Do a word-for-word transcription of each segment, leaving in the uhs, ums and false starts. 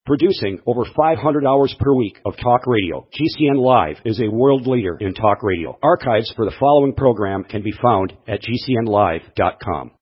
Producing over five hundred hours per week of talk radio, G C N Live is a world leader in talk radio. Archives for the following program can be found at G C N live dot com.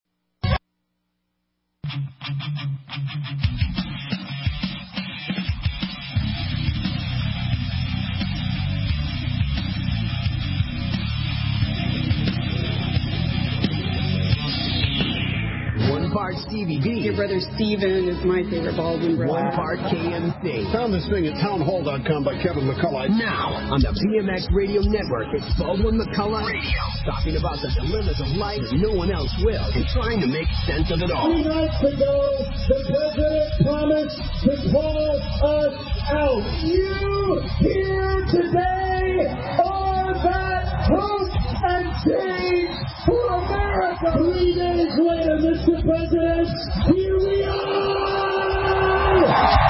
One part Stevie B. Your brother Steven is my favorite Baldwin brother. One part K M C. Found this thing at townhall dot com by Kevin McCullough. Now, on the B M X Radio Network, it's Baldwin McCullough Radio. Talking about the dilemmas of life that no one else will, and trying to make sense of it all. Two nights ago, the president promised to call us out. You here today are that hope and change for America. Three days later, Mister President, here we are!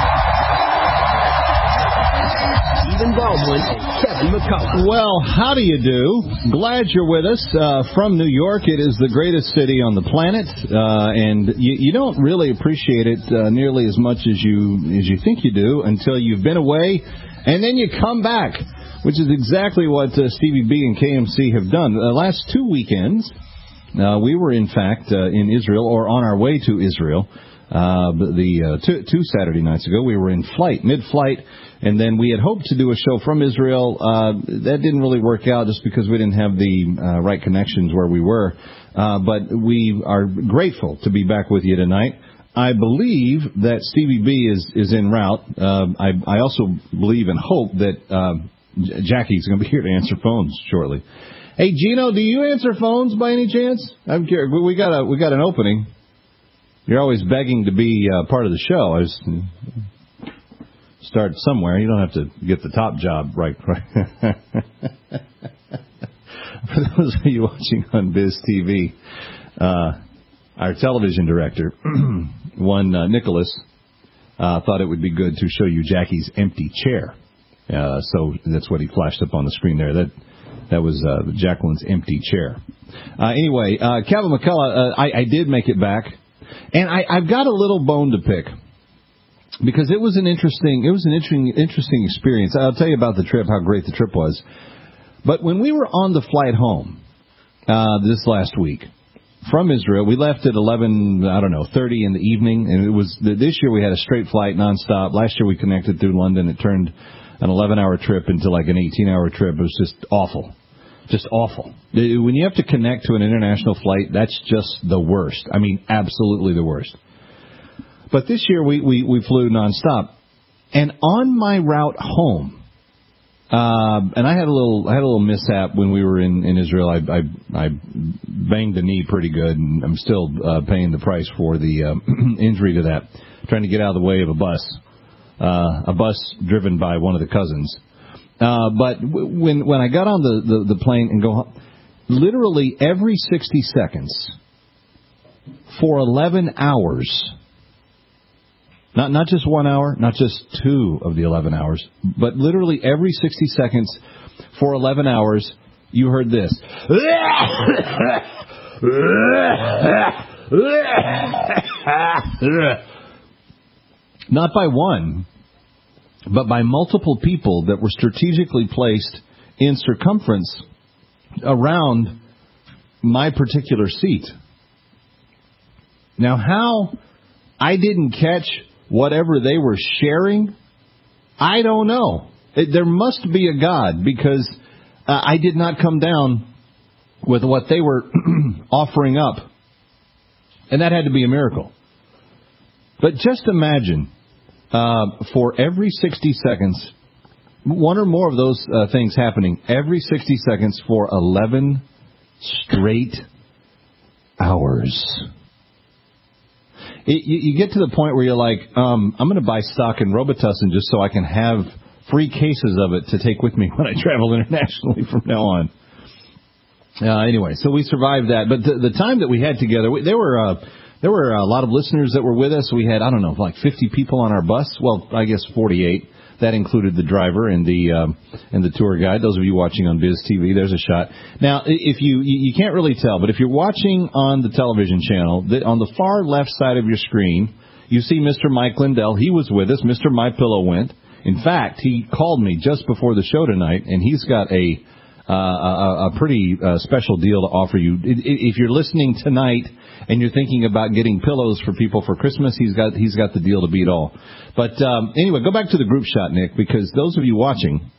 Stephen Baldwin and Kevin McCullough. Well, how do you do? Glad you're with us uh, from New York. It is the greatest city on the planet, uh, and you, you don't really appreciate it uh, nearly as much as you as you think you do until you've been away, and then you come back, which is exactly what uh, Stevie B and K M C have done. The last two weekends, uh, we were, in fact, uh, in Israel, or on our way to Israel. Uh, the uh, two, two Saturday nights ago, we were in flight, mid-flight, and then we had hoped to do a show from Israel. Uh, that didn't really work out just because we didn't have the uh, right connections where we were. Uh, but we are grateful to be back with you tonight. I believe that Stevie B is, is en route. Uh, I, I also believe and hope that uh, Jackie's going to be here to answer phones shortly. Hey, Gino, do you answer phones by any chance? I'm curious. We got a we got an opening. You're always begging to be uh, part of the show. I was, start somewhere. You don't have to get the top job right. right. For those of you watching on Biz T V, uh, our television director, one uh, Nicholas, uh, thought it would be good to show you Jackie's empty chair. Uh, so that's what he flashed up on the screen there. That that was uh, Jacqueline's empty chair. Uh, anyway, uh, Kevin McCullough, uh, I, I did make it back. And I, I've got a little bone to pick because it was an interesting, it was an interesting, interesting experience. I'll tell you about the trip, how great the trip was. But when we were on the flight home uh, this last week from Israel, we left at eleven, I don't know, thirty in the evening, and it was this year we had a straight flight nonstop. Last year we connected through London. It turned an eleven-hour trip into like an eighteen-hour trip. It was just awful. Just awful. When you have to connect to an international flight, that's just the worst. I mean, absolutely the worst. But this year we, we, we flew nonstop. And on my route home, uh, and I had a little I had a little mishap when we were in, in Israel. I, I I banged the knee pretty good, and I'm still uh, paying the price for the uh, injury to that. Trying to get out of the way of a bus, uh, a bus driven by one of the cousins. Uh, but w- when when I got on the, the, the plane and go, literally every sixty seconds for eleven hours, not not just one hour, not just two of the eleven hours, but literally every sixty seconds for eleven hours, you heard this. Not by one, but by multiple people that were strategically placed in circumference around my particular seat. Now, how I didn't catch whatever they were sharing, I don't know. It, there must be a God, because uh, I did not come down with what they were offering up. And that had to be a miracle. But just imagine, uh, for every sixty seconds, one or more of those uh, things happening every sixty seconds for eleven straight hours. It, you, you get to the point where you're like, um, I'm going to buy stock in Robitussin just so I can have free cases of it to take with me when I travel internationally from now on. Uh, anyway, so we survived that. But the, the time that we had together, we, there were uh, there were a lot of listeners that were with us. We had, I don't know, like fifty people on our bus. Well, I guess forty-eight. That included the driver and the um, and the tour guide. Those of you watching on Biz T V, there's a shot. Now, if you you can't really tell, but if you're watching on the television channel, on the far left side of your screen, You see Mister Mike Lindell. He was with us. Mister My Pillow went. In fact, he called me just before the show tonight, and he's got a uh, a, a pretty uh, special deal to offer you. If you're listening tonight and you're thinking about getting pillows for people for Christmas, he's got he's got the deal to beat all. But um, anyway, go back to the group shot, Nick, because those of you watching,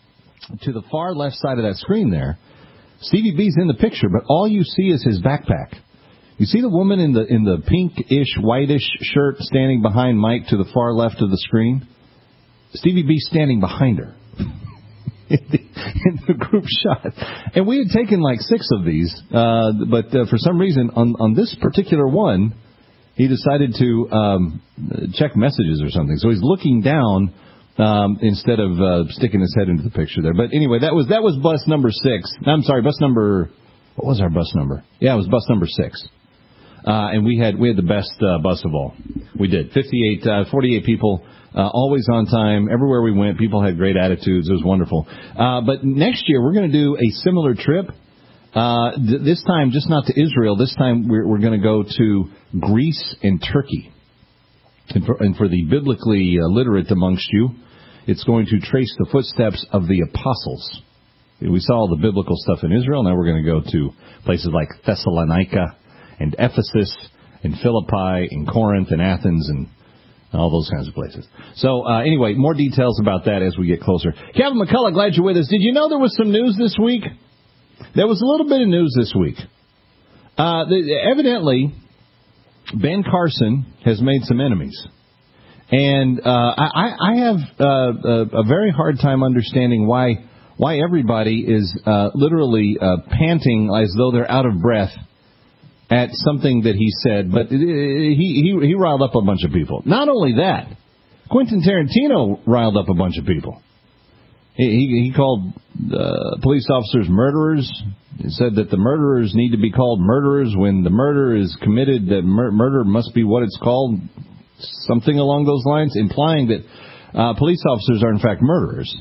to the far left side of that screen there, Stevie B's in the picture, but all you see is his backpack. You see the woman in the in the pinkish, whitish shirt standing behind Mike to the far left of the screen? Stevie B standing behind her in, the, in the group shot. And we had taken like six of these, uh, but uh, for some reason on, on this particular one, he decided to um, check messages or something. So he's looking down um, instead of uh, sticking his head into the picture there. But anyway, that was that was bus number six. I'm sorry, bus number. What was our bus number? Yeah, it was bus number six. Uh, and we had we had the best uh, bus of all. We did fifty-eight, uh, forty-eight people. Uh, always on time. Everywhere we went, people had great attitudes. It was wonderful. Uh, but next year, we're going to do a similar trip. Uh, th- this time, just not to Israel. This time, we're, we're going to go to Greece and Turkey. And for, and for the biblically uh, literate amongst you, it's going to trace the footsteps of the apostles. We saw all the biblical stuff in Israel. Now we're going to go to places like Thessalonica and Ephesus and Philippi and Corinth and Athens and all those kinds of places. So, uh, anyway, more details about that as we get closer. Kevin McCullough, glad you're with us. Did you know there was some news this week? There was a little bit of news this week. Uh, the, evidently, Ben Carson has made some enemies. And uh, I, I have uh, a, a very hard time understanding why why everybody is uh, literally uh, panting as though they're out of breath at something that he said, but he, he he riled up a bunch of people. Not only that, Quentin Tarantino riled up a bunch of people. He, he, he called uh, police officers murderers. He said that the murderers need to be called murderers when the murder is committed, that mur- murder must be what it's called, something along those lines, implying that uh, police officers are in fact murderers.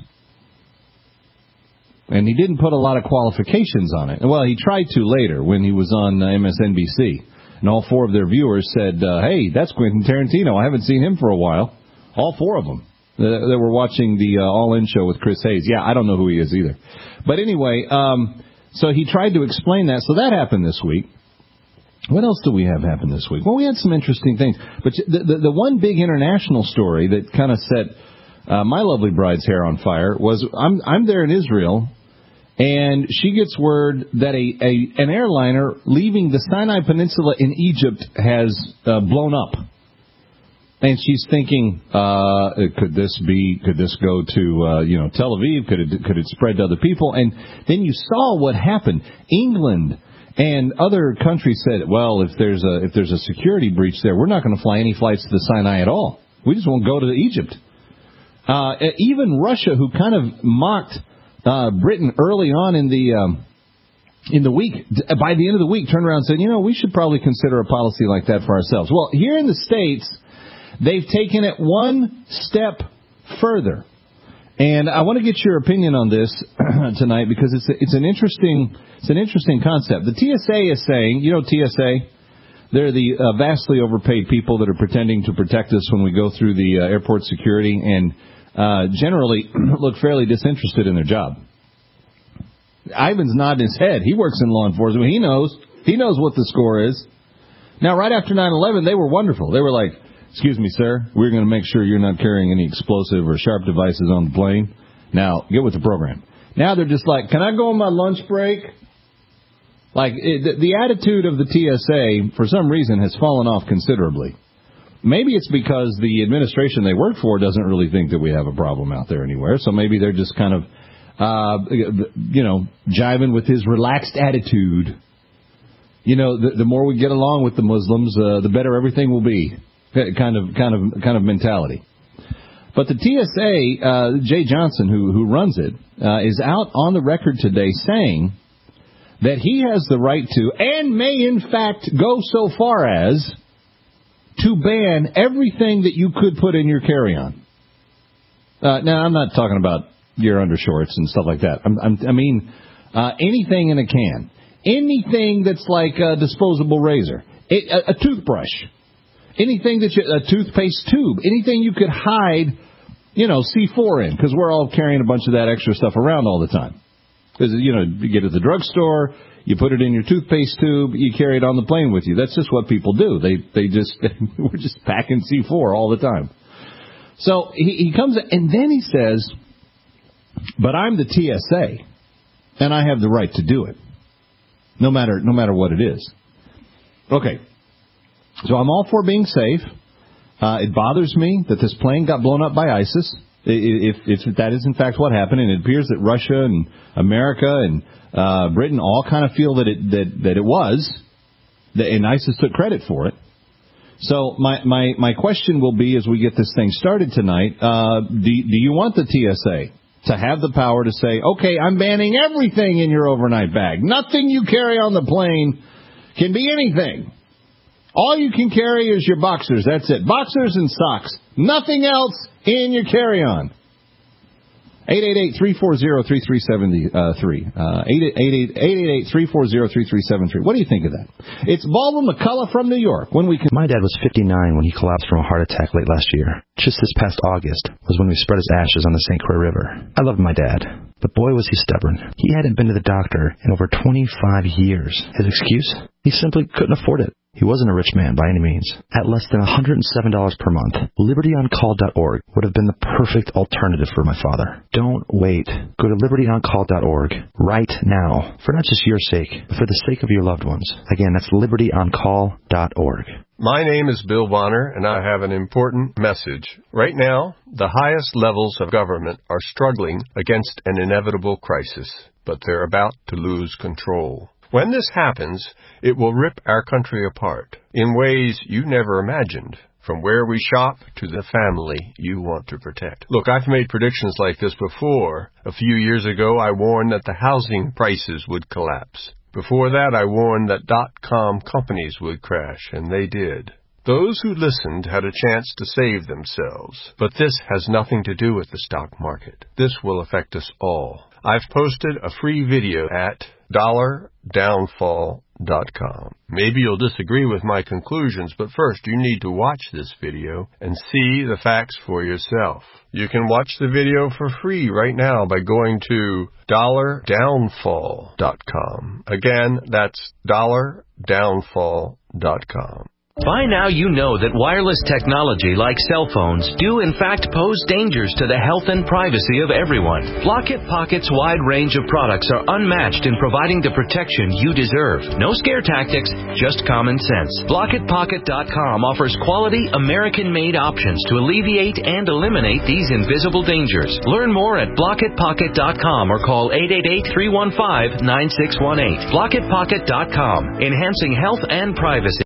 And he didn't put a lot of qualifications on it. Well, he tried to later when he was on uh, M S N B C. And all four of their viewers said, uh, hey, that's Quentin Tarantino. I haven't seen him for a while. All four of them. They, they were watching the uh, All-In show with Chris Hayes. Yeah, I don't know who he is either. But anyway, um, so he tried to explain that. So that happened this week. What else do we have happen this week? Well, we had some interesting things. But the, the, the one big international story that kind of set uh, my lovely bride's hair on fire was I'm, I'm there in Israel. And she gets word that a, a an airliner leaving the Sinai Peninsula in Egypt has uh, blown up. And she's thinking, uh, could this be, could this go to, uh, you know, Tel Aviv? Could it, could it spread to other people? And then you saw what happened. England and other countries said, well, if there's a, if there's a security breach there, we're not going to fly any flights to the Sinai at all. We just won't go to Egypt. Uh, even Russia, who kind of mocked Uh, Britain early on in the um, in the week, by the end of the week, turned around and said, you know, we should probably consider a policy like that for ourselves. Well, here in the States, they've taken it one step further. And I want to get your opinion on this tonight because it's a, it's an interesting it's an interesting concept. The T S A is saying, you know, T S A, they're the uh, vastly overpaid people that are pretending to protect us when we go through the uh, airport security and Uh, generally look fairly disinterested in their job. Ivan's nodding his head. He works in law enforcement. He knows. He knows what the score is. Now, right after nine eleven, they were wonderful. They were like, excuse me, sir, we're going to make sure you're not carrying any explosive or sharp devices on the plane. Now, get with the program. Now they're just like, can I go on my lunch break? Like, it, the, the attitude of the T S A, for some reason, has fallen off considerably. Maybe it's because the administration they work for doesn't really think that we have a problem out there anywhere. So maybe they're just kind of, uh, you know, jiving with his relaxed attitude. You know, the, the more we get along with the Muslims, uh, the better everything will be. Kind of, kind of, kind of mentality. But the T S A, uh, Jay Johnson, who who runs it, uh, is out on the record today saying that he has the right to, and may in fact go so far as, to ban everything that you could put in your carry-on. Uh, now, I'm not talking about your undershorts and stuff like that. I'm, I'm, I mean, uh, anything in a can. Anything that's like a disposable razor. It, a, a toothbrush. anything that you, a toothpaste tube, anything you could hide, you know, C four in, because we're all carrying a bunch of that extra stuff around all the time. Because, you know, you get it at the drugstore, you put it in your toothpaste tube, you carry it on the plane with you. That's just what people do. They they just, we're just packing C four all the time. So he, he comes, and then he says, but I'm the T S A, and I have the right to do it, no matter no matter what it is. Okay, so I'm all for being safe. Uh, it bothers me that this plane got blown up by ISIS. If, if that is in fact what happened, and it appears that Russia and America and uh, Britain all kind of feel that it that, that it was, and ISIS took credit for it. So my, my, my question will be, as we get this thing started tonight, uh, do, do you want the T S A to have the power to say, okay, I'm banning everything in your overnight bag. Nothing you carry on the plane can be anything. All you can carry is your boxers. That's it. Boxers and socks. Nothing else in your carry-on. eight eight eight, three four zero, three three seven three. Uh, eight eight eight, three four zero, three three seven three. What do you think of that? It's Baldwin McCullough from New York. When we can... My dad was fifty-nine when he collapsed from a heart attack late last year. Just this past August was when we spread his ashes on the Saint Croix River. I loved my dad, but boy was he stubborn. He hadn't been to the doctor in over twenty-five years. His excuse? He simply couldn't afford it. He wasn't a rich man by any means. At less than one hundred seven dollars per month, liberty on call dot org would have been the perfect alternative for my father. Don't wait. Go to liberty on call dot org right now, for not just your sake, but for the sake of your loved ones. Again, that's liberty on call dot org. My name is Bill Bonner, and I have an important message. Right now, the highest levels of government are struggling against an inevitable crisis, but they're about to lose control. When this happens, it will rip our country apart in ways you never imagined, from where we shop to the family you want to protect. Look, I've made predictions like this before. A few years ago, I warned that the housing prices would collapse. Before that, I warned that dot-com companies would crash, and they did. Those who listened had a chance to save themselves. But this has nothing to do with the stock market. This will affect us all. I've posted a free video at dollar downfall dot com. Maybe you'll disagree with my conclusions, but first you need to watch this video and see the facts for yourself. You can watch the video for free right now by going to dollar downfall dot com. Again, that's dollar downfall dot com. By now you know that wireless technology like cell phones do in fact pose dangers to the health and privacy of everyone. Blockit Pocket's wide range of products are unmatched in providing the protection you deserve. No scare tactics, just common sense. Blockit Pocket dot com offers quality American-made options to alleviate and eliminate these invisible dangers. Learn more at Blockit Pocket dot com or call eight eight eight, three one five, nine six one eight. Blockit Pocket dot com, enhancing health and privacy.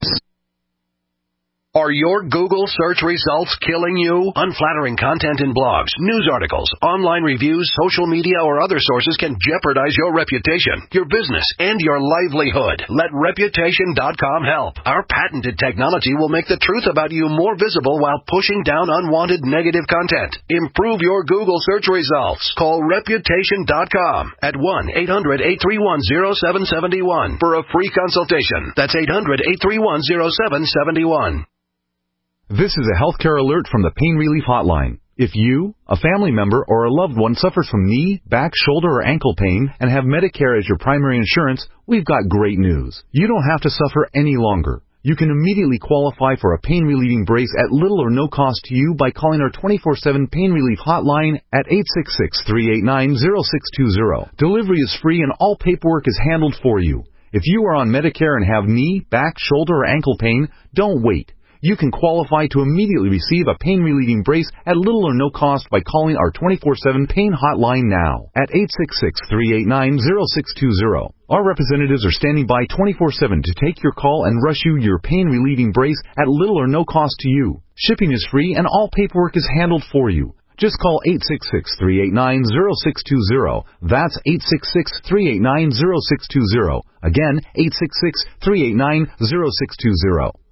Are your Google search results killing you? Unflattering content in blogs, news articles, online reviews, social media, or other sources can jeopardize your reputation, your business, and your livelihood. Let Reputation dot com help. Our patented technology will make the truth about you more visible while pushing down unwanted negative content. Improve your Google search results. Call Reputation dot com at one eight hundred, eight three one, zero seven seven one for a free consultation. That's eight hundred, eight three one, zero seven seven one. This is a healthcare alert from the Pain Relief Hotline. If you, a family member, or a loved one suffers from knee, back, shoulder, or ankle pain and have Medicare as your primary insurance, we've got great news. You don't have to suffer any longer. You can immediately qualify for a pain-relieving brace at little or no cost to you by calling our twenty-four seven Pain Relief Hotline at eight six six, three eight nine, zero six two zero. Delivery is free and all paperwork is handled for you. If you are on Medicare and have knee, back, shoulder, or ankle pain, don't wait. You can qualify to immediately receive a pain-relieving brace at little or no cost by calling our twenty-four seven Pain Hotline now at eight six six, three eight nine, zero six two zero. Our representatives are standing by twenty-four seven to take your call and rush you your pain-relieving brace at little or no cost to you. Shipping is free and all paperwork is handled for you. Just call eight six six, three eight nine, zero six two zero. That's eight six six, three eight nine, zero six two zero. Again, eight six six, three eight nine, zero six two zero.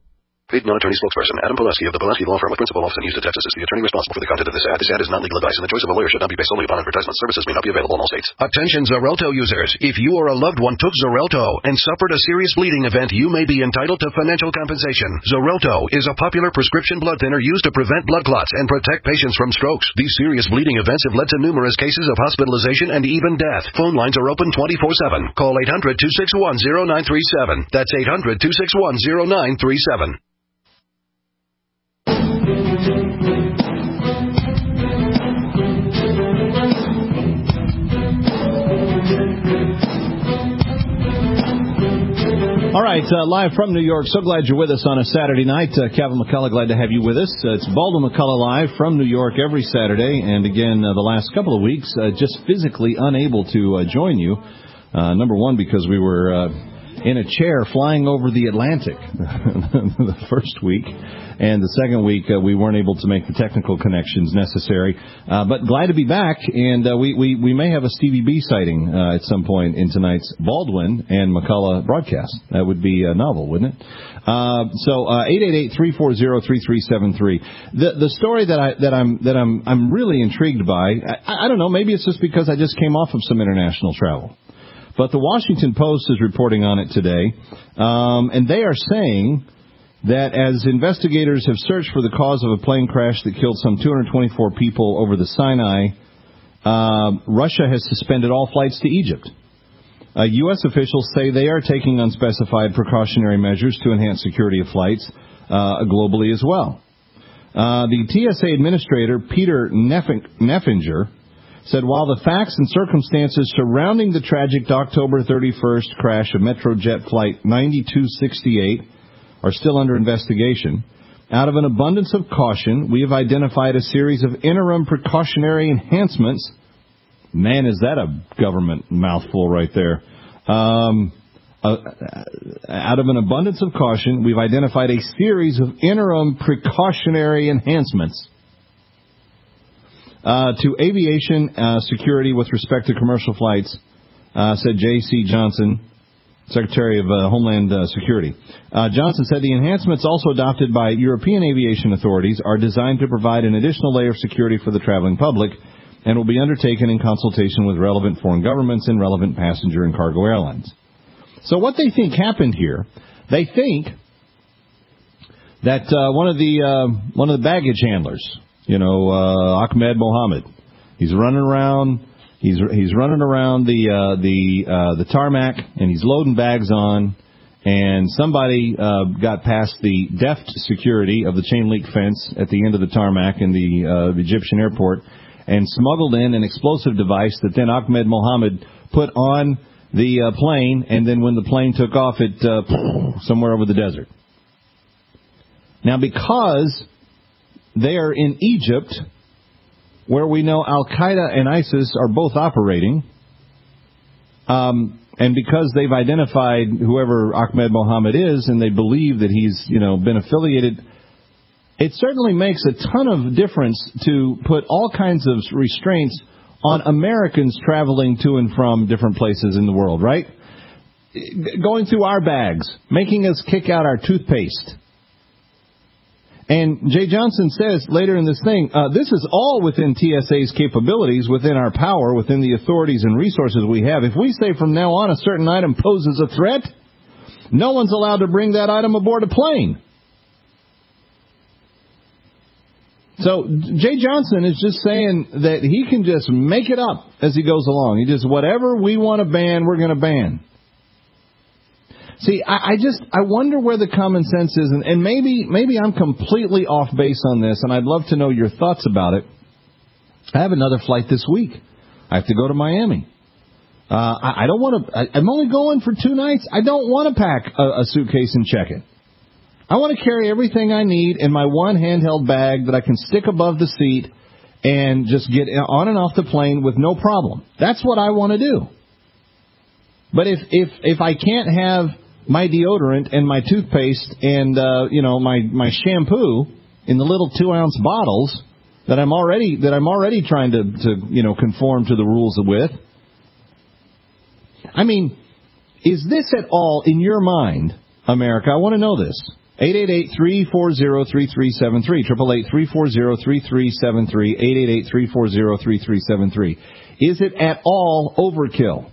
Paid non-attorney spokesperson Adam Pulaski of the Pulaski Law Firm with principal office in Houston, Texas is the attorney responsible for the content of this ad. This ad is not legal advice, and the choice of a lawyer should not be based solely upon advertisement. Services may not be available in all states. Attention Xarelto users. If you or a loved one took Xarelto and suffered a serious bleeding event, you may be entitled to financial compensation. Xarelto is a popular prescription blood thinner used to prevent blood clots and protect patients from strokes. These serious bleeding events have led to numerous cases of hospitalization and even death. Phone lines are open twenty-four seven. Call eight hundred, two six one, zero nine three seven. That's eight hundred, two six one, zero nine three seven. All right, uh, live from New York. So glad you're with us on a Saturday night. Uh, Kevin McCullough, glad to have you with us. Uh, it's Baldwin McCullough live from New York every Saturday. And again, uh, the last couple of weeks, uh, just physically unable to uh, join you. Uh, number one, because we were uh, in a chair flying over the Atlantic the first week. And the second week, uh, we weren't able to make the technical connections necessary. Uh, but glad to be back, and uh, we, we, we may have a Stevie B sighting uh, at some point in tonight's Baldwin and McCullough broadcast. That would be uh, novel, wouldn't it? Uh, so uh, eight eight eight, three four zero, three three seven three. The the story that I that I'm that I'm I'm really intrigued by. I, I don't know. Maybe it's just because I just came off of some international travel. But the Washington Post is reporting on it today, um, and they are saying that as investigators have searched for the cause of a plane crash that killed some two hundred twenty-four people over the Sinai, uh, Russia has suspended all flights to Egypt. Uh, U S officials say they are taking unspecified precautionary measures to enhance security of flights uh, globally as well. Uh, the T S A administrator, Peter Neffinger, said while the facts and circumstances surrounding the tragic October thirty-first crash of Metrojet Flight ninety-two sixty-eight are still under investigation, out of an abundance of caution, we have identified a series of interim precautionary enhancements. Man, is that a government mouthful right there. Um, uh, out of an abundance of caution, we've identified a series of interim precautionary enhancements uh, to aviation uh, security with respect to commercial flights, uh, said J C Johnson, Secretary of uh, Homeland uh, Security. Uh, Johnson said the enhancements also adopted by European aviation authorities are designed to provide an additional layer of security for the traveling public and will be undertaken in consultation with relevant foreign governments and relevant passenger and cargo airlines. So what they think happened here, they think that uh, one of the uh, one of the baggage handlers, you know, uh, Ahmed Mohammed, he's running around. He's he's running around the uh, the uh, the tarmac, and he's loading bags on, and somebody uh, got past the deft security of the chain link fence at the end of the tarmac in the, uh, the Egyptian airport and smuggled in an explosive device that then Ahmed Mohammed put on the uh, plane, and then when the plane took off, it uh, somewhere over the desert. Now, because they are in Egypt, where we know Al-Qaeda and ISIS are both operating, um, and because they've identified whoever Ahmed Mohammed is, and they believe that he's, you know, been affiliated, it certainly makes a ton of difference to put all kinds of restraints on Americans traveling to and from different places in the world, right? Going through our bags, making us kick out our toothpaste. And Jay Johnson says later in this thing, uh, this is all within T S A's capabilities, within our power, within the authorities and resources we have. If we say from now on a certain item poses a threat, no one's allowed to bring that item aboard a plane. So Jay Johnson is just saying that he can just make it up as he goes along. He just, whatever we want to ban, we're going to ban. See, I, I just, I wonder where the common sense is, and, and maybe maybe I'm completely off base on this, and I'd love to know your thoughts about it. I have another flight this week. I have to go to Miami. Uh, I, I don't want to, I, I'm only going for two nights. I don't want to pack a, a suitcase and check it. I want to carry everything I need in my one handheld bag that I can stick above the seat and just get on and off the plane with no problem. That's what I want to do. But if, if, if I can't have my deodorant and my toothpaste and, uh, you know, my, my shampoo in the little two ounce bottles that I'm already, that I'm already trying to, to, you know, conform to the rules with. I mean, is this at all in your mind, America? I want to know this. eight eight eight, three four zero, three three seven three. eight eight eight, three four zero, three three seven three. eight eight eight, three four zero, three three seven three. Is it at all overkill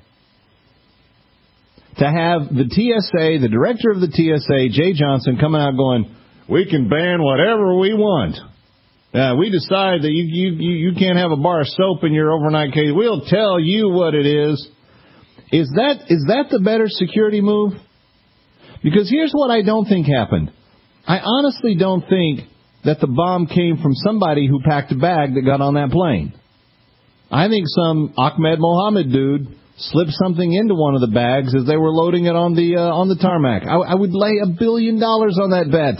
to have the T S A, the director of the T S A, Jay Johnson, coming out going, we can ban whatever we want. Uh, we decide that you, you, you can't have a bar of soap in your overnight case. We'll tell you what it is. Is that is that the better security move? Because here's what I don't think happened. I honestly don't think that the bomb came from somebody who packed a bag that got on that plane. I think some Ahmed Mohammed dude slipped something into one of the bags as they were loading it on the uh, on the tarmac. I, I would lay a billion dollars on that bet.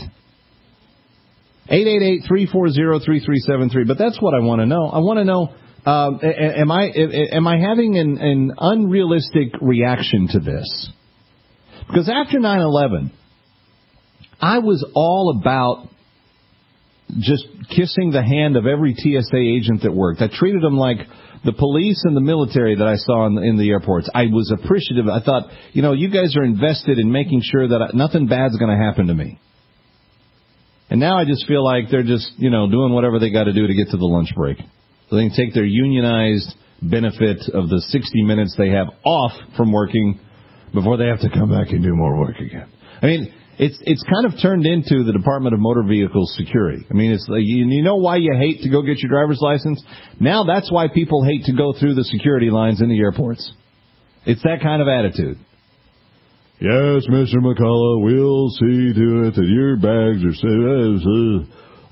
eight eight eight, three four zero, three three seven three. But that's what I want to know. I want to know, uh, am I am I having an, an unrealistic reaction to this? Because after nine eleven, I was all about just kissing the hand of every T S A agent that worked. I treated them like the police and the military that I saw in the, in the airports. I was appreciative. I thought, you know, you guys are invested in making sure that I, nothing bad's going to happen to me. And now I just feel like they're just, you know, doing whatever they got to do to get to the lunch break. So they can take their unionized benefit of the sixty minutes they have off from working before they have to come back and do more work again. I mean, it's it's kind of turned into the Department of Motor Vehicle Security. I mean, it's like, you, you know why you hate to go get your driver's license? Now that's why people hate to go through the security lines in the airports. It's that kind of attitude. Yes, Mister McCullough, we'll see to it that your bags are safe.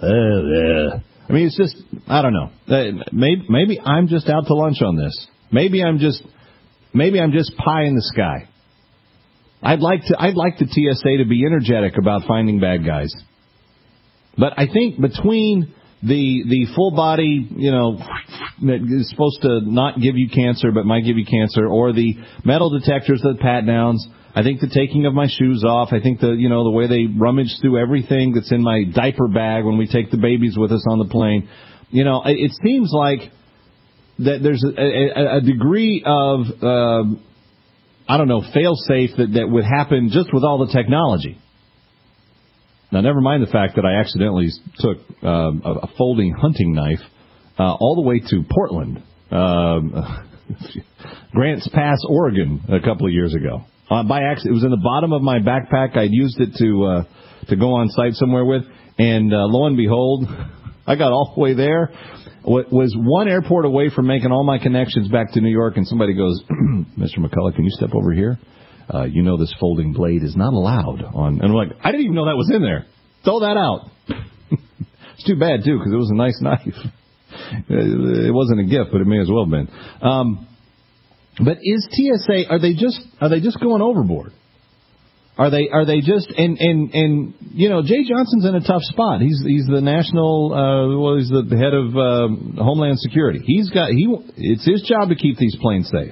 I mean, it's just, I don't know. Maybe, maybe I'm just out to lunch on this. Maybe I'm just, maybe I'm just pie in the sky. I'd like to, I'd like the T S A to be energetic about finding bad guys. But I think between the the full body, you know, that is supposed to not give you cancer but might give you cancer, or the metal detectors, the pat downs, I think the taking of my shoes off, I think the, you know, the way they rummage through everything that's in my diaper bag when we take the babies with us on the plane, you know, it, it seems like that there's a, a, a degree of, uh, I don't know, fail-safe that, that would happen just with all the technology. Now, never mind the fact that I accidentally took um, a, a folding hunting knife uh, all the way to Portland, um, Grants Pass, Oregon, a couple of years ago. Uh, by accident, it was in the bottom of my backpack. I'd used it to uh, to go on site somewhere with, and uh, lo and behold, I got all the way there. Was one airport away from making all my connections back to New York, and somebody goes, Mister McCullough, can you step over here? Uh, you know this folding blade is not allowed on. And I'm like, I didn't even know that was in there. Throw that out. It's too bad, too, because it was a nice knife. It wasn't a gift, but it may as well have been. Um, but is T S A, are they just are they just going overboard? Are they are they just and and and you know, Jay Johnson's in a tough spot. He's he's the national uh, well he's the head of uh, Homeland Security. He's got he it's his job to keep these planes safe.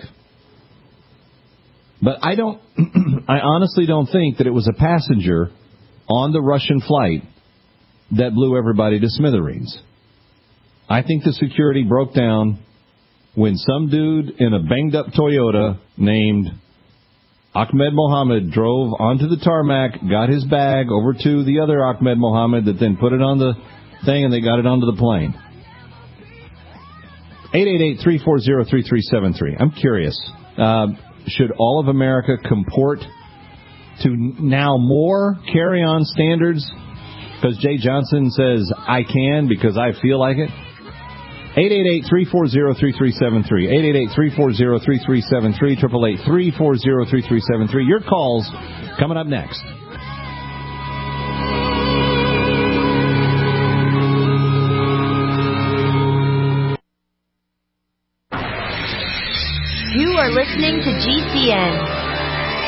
But I don't I honestly don't think that it was a passenger on the Russian flight that blew everybody to smithereens. I think the security broke down when some dude in a banged up Toyota named Ahmed Mohammed drove onto the tarmac, got his bag over to the other Ahmed Mohammed that then put it on the thing, and they got it onto the plane. eight eight eight, three four zero, three three seven three. I'm curious. Uh, should all of America comport to now more carry-on standards because Jay Johnson says I can because I feel like it? eight eight eight, three four zero, three three seven three. eight eight eight, three four zero, three three seven three. eight eight eight, three four zero, three three seven three. Your calls coming up next. You are listening to G C N.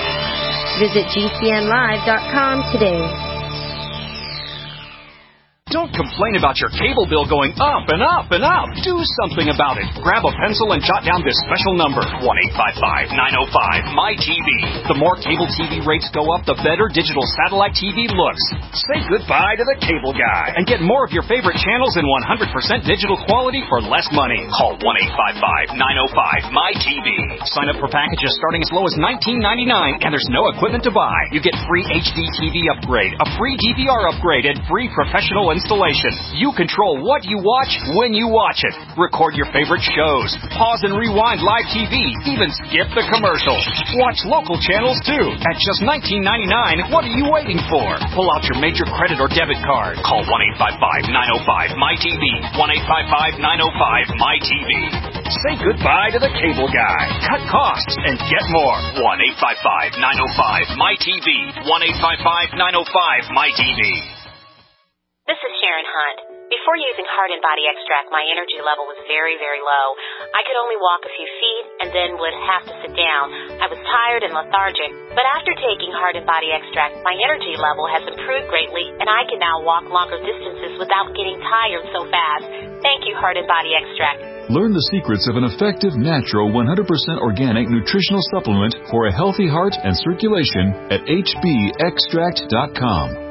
Visit G C N live dot com today. Don't complain about your cable bill going up and up and up. Do something about it. Grab a pencil and jot down this special number, one eight five five, nine oh five, M Y T V. The more cable T V rates go up, the better digital satellite T V looks. Say goodbye to the cable guy and get more of your favorite channels in one hundred percent digital quality for less money. Call one eight five five, nine oh five, M Y T V. Sign up for packages starting as low as nineteen ninety-nine, and there's no equipment to buy. You get free H D T V upgrade, a free D V R upgrade, and free professional installation. You control what you watch when you watch it. Record your favorite shows. Pause and rewind live T V. Even skip the commercials. Watch local channels too. At just nineteen ninety-nine, what are you waiting for? Pull out your major credit or debit card. Call one eight five five, nine oh five, M Y T V. one eight five five, nine oh five, M Y T V. Say goodbye to the cable guy. Cut costs and get more. one eight five five, nine oh five, M Y T V. one eight five five, nine oh five, M Y T V. This is Sharon Hunt. Before using Heart and Body Extract, my energy level was very, very low. I could only walk a few feet and then would have to sit down. I was tired and lethargic. But after taking Heart and Body Extract, my energy level has improved greatly, and I can now walk longer distances without getting tired so fast. Thank you, Heart and Body Extract. Learn the secrets of an effective, natural, one hundred percent organic nutritional supplement for a healthy heart and circulation at H B extract dot com.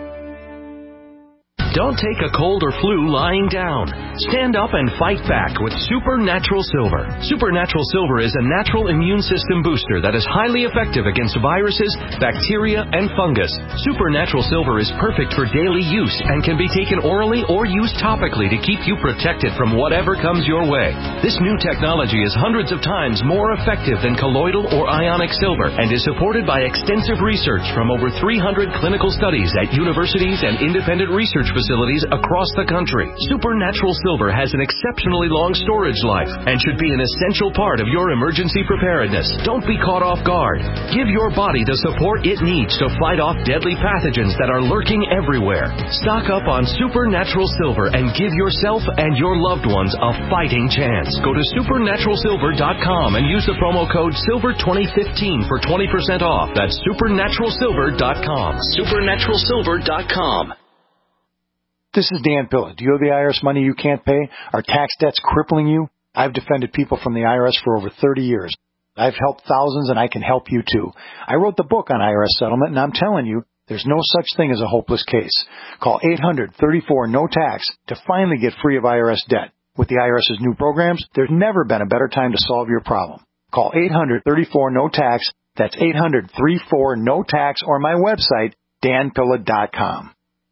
Don't take a cold or flu lying down. Stand up and fight back with Supernatural Silver. Supernatural Silver is a natural immune system booster that is highly effective against viruses, bacteria, and fungus. Supernatural Silver is perfect for daily use and can be taken orally or used topically to keep you protected from whatever comes your way. This new technology is hundreds of times more effective than colloidal or ionic silver and is supported by extensive research from over three hundred clinical studies at universities and independent research facilities facilities across the country. Supernatural Silver has an exceptionally long storage life and should be an essential part of your emergency preparedness. Don't be caught off guard. Give your body the support it needs to fight off deadly pathogens that are lurking everywhere. Stock up on Supernatural Silver and give yourself and your loved ones a fighting chance. Go to supernatural silver dot com and use the promo code silver twenty fifteen for twenty percent off. That's supernatural silver dot com. supernatural silver dot com. This is Dan Pilla. Do you owe the I R S money you can't pay? Are tax debts crippling you? I've defended people from the I R S for over thirty years. I've helped thousands, and I can help you too. I wrote the book on I R S settlement, and I'm telling you, there's no such thing as a hopeless case. Call eight hundred, thirty-four, no tax to finally get free of I R S debt. With the IRS's new programs, there's never been a better time to solve your problem. Call eight hundred, thirty-four, no tax. That's eight hundred, thirty-four, no tax, or my website, dan pilla dot com.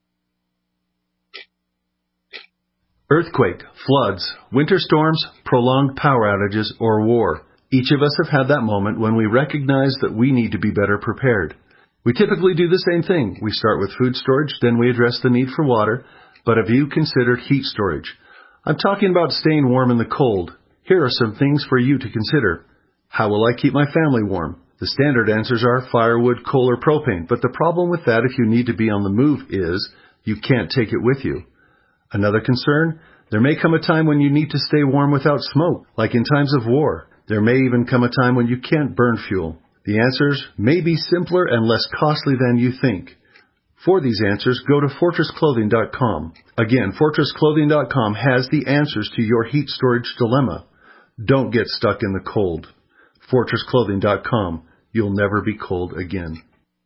Earthquake, floods, winter storms, prolonged power outages, or war. Each of us have had that moment when we recognize that we need to be better prepared. We typically do the same thing. We start with food storage, then we address the need for water. But have you considered heat storage? I'm talking about staying warm in the cold. Here are some things for you to consider. How will I keep my family warm? The standard answers are firewood, coal, or propane. But the problem with that if you need to be on the move is you can't take it with you. Another concern, there may come a time when you need to stay warm without smoke, like in times of war. There may even come a time when you can't burn fuel. The answers may be simpler and less costly than you think. For these answers, go to fortress clothing dot com. Again, fortress clothing dot com has the answers to your heat storage dilemma. Don't get stuck in the cold. fortress clothing dot com. You'll never be cold again.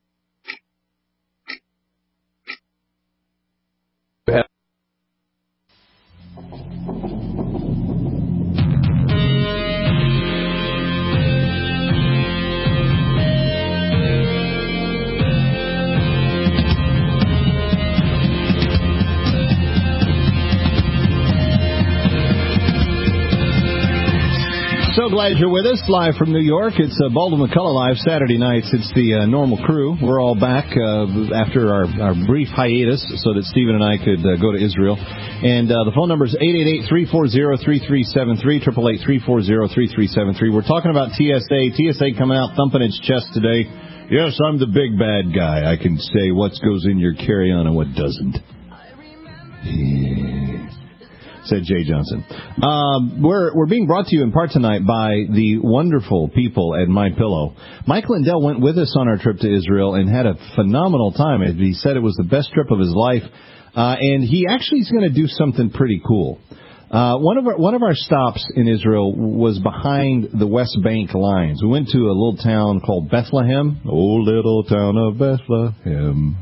So glad you're with us, live from New York. It's uh, Baldwin McCullough Live Saturday nights. It's the uh, normal crew. We're all back uh, after our, our brief hiatus so that Stephen and I could uh, go to Israel. And uh, the phone number is eight eight eight, three four zero, three three seven three, eight eight eight, three four zero, three three seven three. We're talking about T S A. T S A coming out, thumping its chest today. Yes, I'm the big bad guy. I can say what goes in your carry-on and what doesn't. Said Jay Johnson. Um, we're we're being brought to you in part tonight by the wonderful people at MyPillow. Mike Lindell went with us on our trip to Israel and had a phenomenal time. He said it was the best trip of his life. Uh, and he actually is going to do something pretty cool. Uh, one of our one of our stops in Israel was behind the West Bank lines. We went to a little town called Bethlehem. Oh, little town of Bethlehem.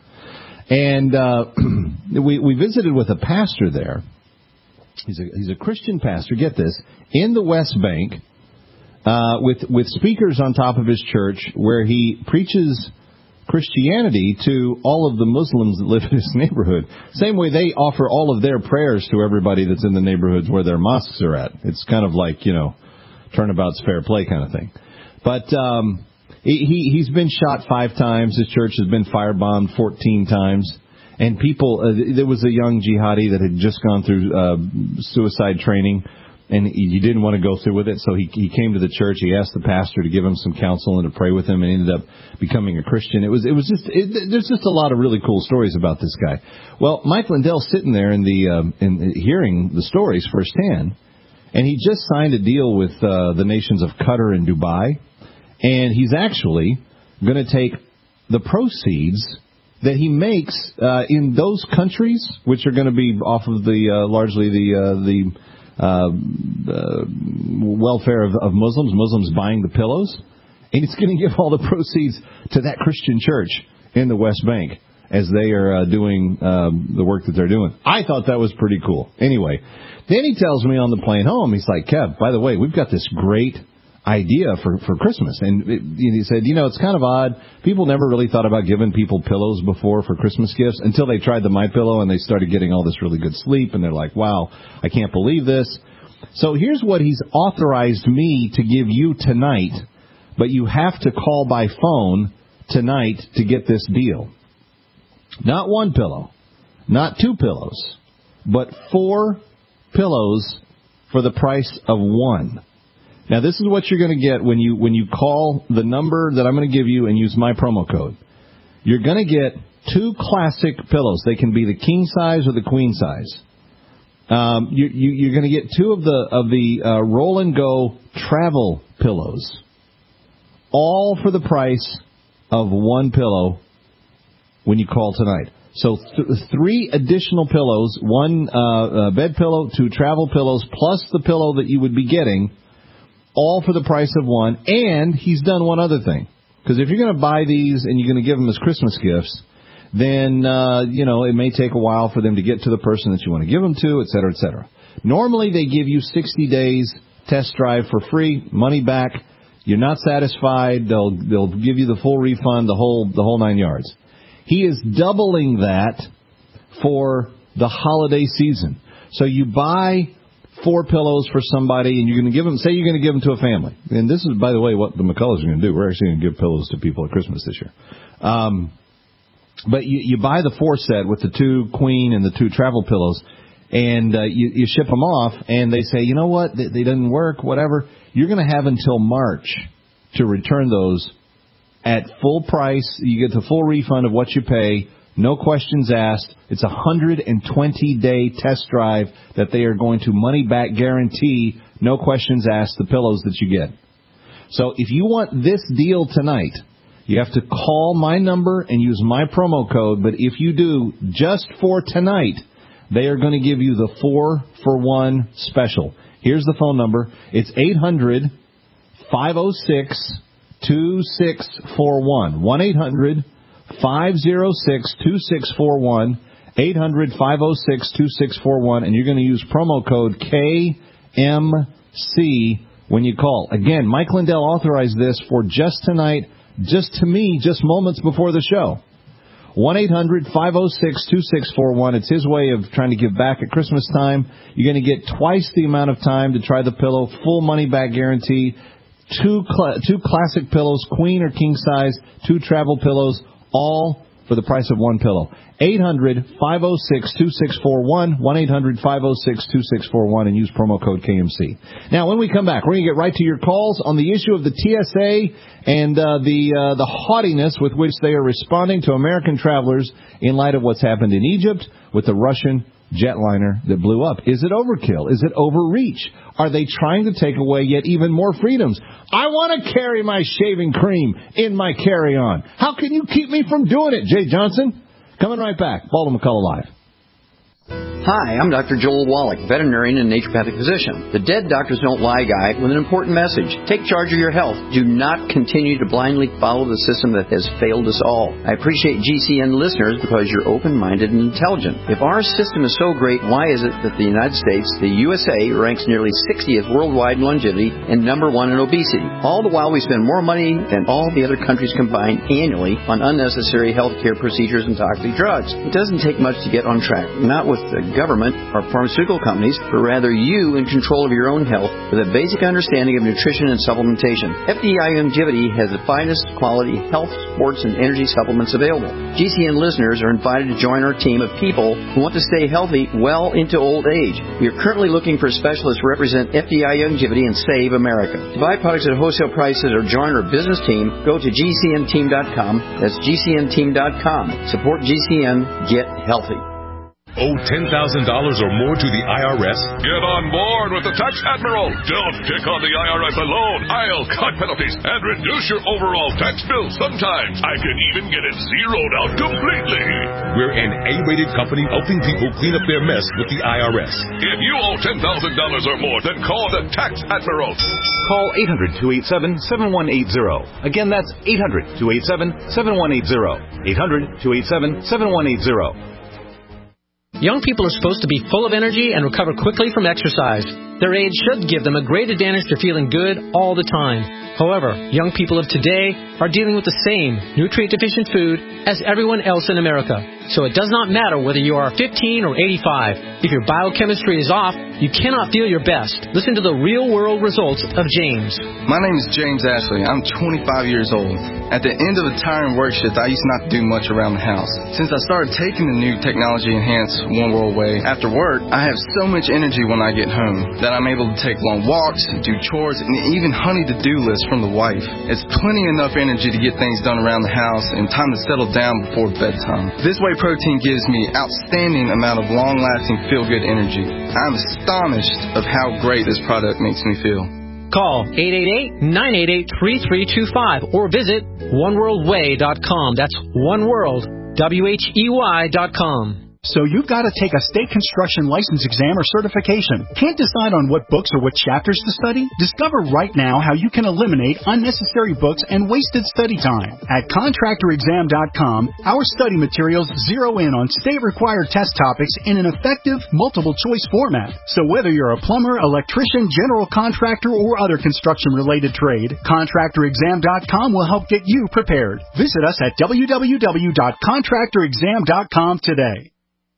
And uh, we we visited with a pastor there. He's a he's a Christian pastor. Get this, in the West Bank, uh, with with speakers on top of his church, where he preaches Christianity to all of the Muslims that live in his neighborhood. Same way they offer all of their prayers to everybody that's in the neighborhoods where their mosques are at. It's kind of like, you know, turnabout's fair play kind of thing. But um, he, he's been shot five times. His church has been firebombed fourteen times. And people, uh, there was a young jihadi that had just gone through uh, suicide training, and he didn't want to go through with it, so he, he came to the church. He asked the pastor to give him some counsel and to pray with him, and ended up becoming a Christian. It was it was just it, there's just a lot of really cool stories about this guy. Well, Mike Lindell's sitting there in the um, in hearing the stories firsthand, and he just signed a deal with uh, the nations of Qatar and Dubai, and he's actually going to take the proceeds that he makes uh, in those countries, which are going to be off of the uh, largely the uh, the Uh, uh, welfare of, of Muslims, Muslims buying the pillows, and he's going to give all the proceeds to that Christian church in the West Bank as they are uh, doing um, the work that they're doing. I thought that was pretty cool. Anyway, then he tells me on the plane home, he's like, Kev, by the way, we've got this great idea for, for Christmas. And it, he said, you know, it's kind of odd. People never really thought about giving people pillows before for Christmas gifts until they tried the MyPillow and they started getting all this really good sleep. And they're like, wow, I can't believe this. So here's what he's authorized me to give you tonight, but you have to call by phone tonight to get this deal. Not one pillow, not two pillows, but four pillows for the price of one. Now, this is what you're going to get when you when you call the number that I'm going to give you and use my promo code. You're going to get two classic pillows. They can be the king size or the queen size. Um, you, you, you're going to get two of the of the uh, roll and go travel pillows, all for the price of one pillow when you call tonight. So th- three additional pillows, one uh, uh, bed pillow, two travel pillows, plus the pillow that you would be getting, all for the price of one. And he's done one other thing. Because if you're going to buy these and you're going to give them as Christmas gifts, then, uh, you know, it may take a while for them to get to the person that you want to give them to, et cetera, et cetera. Normally, they give you sixty days test drive for free, money back. You're not satisfied, they'll they'll give you the full refund, the whole the whole nine yards. He is doubling that for the holiday season. So you buy four pillows for somebody, and you're going to give them, say you're going to give them to a family. And this is, by the way, what the McCulloughs are going to do. We're actually going to give pillows to people at Christmas this year. Um, but you, you buy the four set with the two queen and the two travel pillows, and uh, you, you ship them off, and they say, you know what, they, they didn't work, whatever. You're going to have until March to return those at full price. You get the full refund of what you pay. No questions asked. It's a one hundred twenty day test drive that they are going to money-back guarantee, no questions asked, the pillows that you get. So if you want this deal tonight, you have to call my number and use my promo code. But if you do, just for tonight, they are going to give you the four for one special. Here's the phone number. It's eight hundred, five oh six, two six four one. one eight hundred, five oh six, two six four one. eight hundred, five oh six, two six four one. And you're going to use promo code K M C when you call. Again, Mike Lindell authorized this for just tonight, just to me, just moments before the show. one eight hundred, five oh six, two six four one. It's his way of trying to give back at Christmas time. You're going to get twice the amount of time to try the pillow, full money-back guarantee, two cl- two classic pillows, queen or king size, two travel pillows, all for the price of one pillow. eight hundred, five oh six, two six four one, one eight hundred, five oh six, two six four one, and use promo code K M C. Now, when we come back, we're going to get right to your calls on the issue of the T S A and uh, the uh, the haughtiness with which they are responding to American travelers in light of what's happened in Egypt with the Russian jetliner that blew up. Is it overkill? Is it overreach? Are they trying to take away yet even more freedoms? I want to carry my shaving cream in my carry-on. How can you keep me from doing it, Jay Johnson? Coming right back. Baldwin McCullough Live. Hi, I'm Doctor Joel Wallach, veterinarian and naturopathic physician. The Dead Doctors Don't Lie guy with an important message. Take charge of your health. Do not continue to blindly follow the system that has failed us all. I appreciate G C N listeners because you're open-minded and intelligent. If our system is so great, why is it that the United States, the U S A, ranks nearly sixtieth worldwide in longevity and number one in obesity? All the while we spend more money than all the other countries combined annually on unnecessary health care procedures and toxic drugs. It doesn't take much to get on track. Not with the government or pharmaceutical companies, but rather you in control of your own health with a basic understanding of nutrition and supplementation. F D I Longevity has the finest quality health, sports, and energy supplements available. G C N listeners are invited to join our team of people who want to stay healthy well into old age. We are currently looking for specialists to represent F D I Longevity and Save America. To buy products at wholesale prices or join our business team, go to G C N team dot com. That's G C N team dot com. Support G C N. Get healthy. Owe ten thousand dollars or more to the I R S? Get on board with the Tax Admiral. Don't take on the I R S alone. I'll cut penalties and reduce your overall tax bill. Sometimes I can even get it zeroed out completely. We're an A-rated company helping people clean up their mess with the I R S. If you owe ten thousand dollars or more, then call the Tax Admiral. Call eight hundred, two eight seven, seven one eight zero. Again, that's eight hundred, two eight seven, seven one eight zero. eight hundred, two eight seven, seven one eight zero. Young people are supposed to be full of energy and recover quickly from exercise. Their age should give them a great advantage to feeling good all the time. However, young people of today are dealing with the same nutrient-deficient food as everyone else in America. So it does not matter whether you are fifteen or eighty-five. If your biochemistry is off, you cannot feel your best. Listen to the real-world results of James. My name is James Ashley. I'm twenty-five years old. At the end of a tiring work shift, I used not to do much around the house. Since I started taking the new technology-enhanced One World Way, after work, I have so much energy when I get home that I'm able to take long walks, do chores, and even honey to-do lists from the wife. It's plenty enough energy to get things done around the house and time to settle down before bedtime. This Whey protein gives me outstanding amount of long-lasting feel-good energy. I'm astonished of how great this product makes me feel. Call eight eight eight, nine eight eight, three three two five or visit one world way dot com. That's oneworld, W H E Y dot com. So you've got to take a state construction license exam or certification. Can't decide on what books or what chapters to study? Discover right now how you can eliminate unnecessary books and wasted study time. At contractor exam dot com, our study materials zero in on state-required test topics in an effective, multiple-choice format. So whether you're a plumber, electrician, general contractor, or other construction-related trade, contractor exam dot com will help get you prepared. Visit us at w w w dot contractor exam dot com today.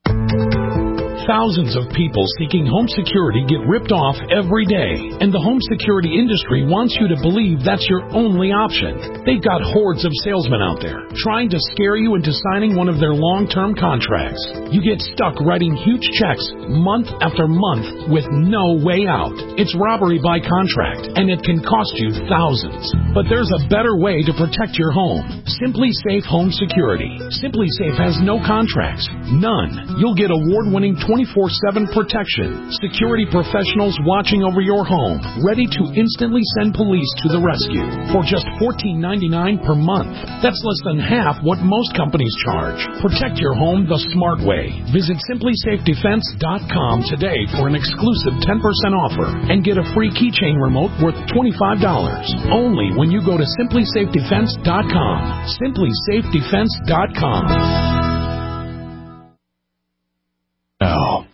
Thousands of people seeking home security get ripped off every day, and the home security industry wants you to believe that's your only option. They've got hordes of salesmen out there trying to scare you into signing one of their long-term contracts. You get stuck writing huge checks month after month with no way out. It's robbery by contract, and it can cost you thousands. But there's a better way to protect your home. Simply Safe Home Security. Simply Safe has no contracts. None. You'll get award-winning twenty-four seven protection. Security professionals watching over your home, ready to instantly send police to the rescue for just fourteen ninety-nine per month. That's less than half what most companies charge. Protect your home the smart way. Visit simply safe defense dot com today for an exclusive ten percent offer and get a free keychain remote worth twenty-five dollars. Only when you go to simply safe defense dot com. simply safe defense dot com. Now.